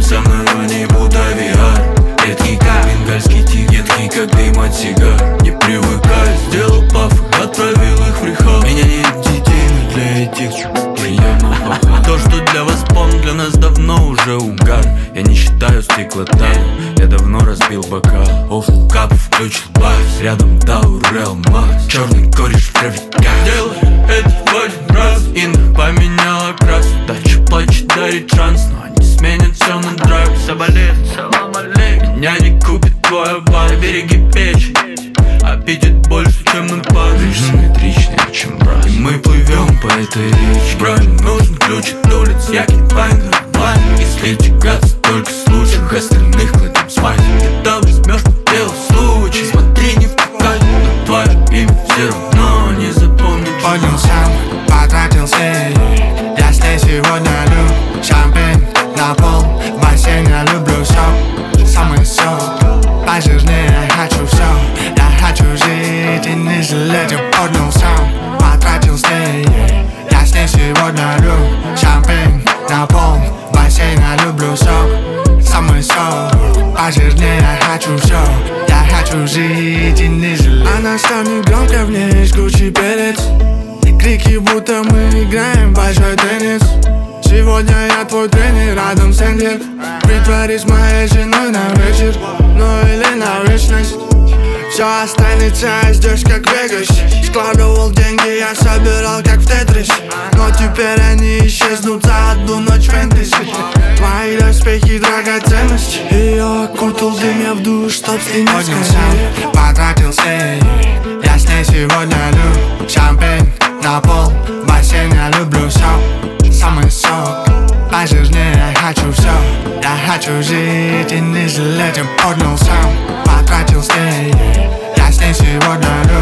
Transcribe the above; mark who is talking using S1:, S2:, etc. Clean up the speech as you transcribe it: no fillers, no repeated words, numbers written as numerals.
S1: Со мной они будто VR. Редкий как бенгальский тиг, едкий как дым от сигар. Не привыкай, сделал паф, отправил их в рехаб. Меня нет детей, но для этих приемов пока. То, что для вас пон, для нас давно уже угар. Я не считаю стеклотару, я давно разбил бокал. Офф кап включил бас, рядом Таурел Макс. Черный кореш в трафиках. Делай это в один раз. Инна поменяла окрас. Дальше плачет, дарит шанс, но они сменят все на драйв. Заболеет, салам алейкум. Меня не купит твой аван. Береги печень, аппетит больше, чем напад. Жизнь симметричнее, чем брат. И мы плывем по этой речке. Бро, нужен ключ от улиц, я кипайн нормально. Если тягаться только в случаях, остальных кладем спать. Ты там возьмешь по делу случай. Смотри, не втыкай, но твое имя все равно не запомнит.
S2: Поднял сам, потратил сей. Я с ней сегодня люблю шампейн на пол. В бассейне я люблю сок, самый сок. Пожирнее я хочу все. Я хочу жить и не жалеть. Я поднял сам, потратил сей. Я с ней сегодня люблю шампейн на пол. В бассейне я люблю сок, самый сок. Пожирнее я хочу все. Я хочу жить и не жалеть. Она станет громко, в ней есть Гуччи перец. Крики, будто мы играем в большой теннис. Сегодня я твой тренер, Адам Сэндлер. Притворись моей женой на вечер, ну или на вечность. Все останется здесь, как в Вегасе. Складывал деньги, я собирал, как в Тетрис. Но теперь они исчезнут за одну ночь фэнтези. Твои доспехи, драгоценности. Ее окутал дым, я в душ, чтоб с ней не скорее. Потратил сей. Я с ней сегодня люблю шампейн на пол. В бассейне я люблю сок, самый сок. Пожирнее я хочу все. Я хочу жить и не жалеть. Я поднял сам, потратил сей. Я с ней сегодня люблю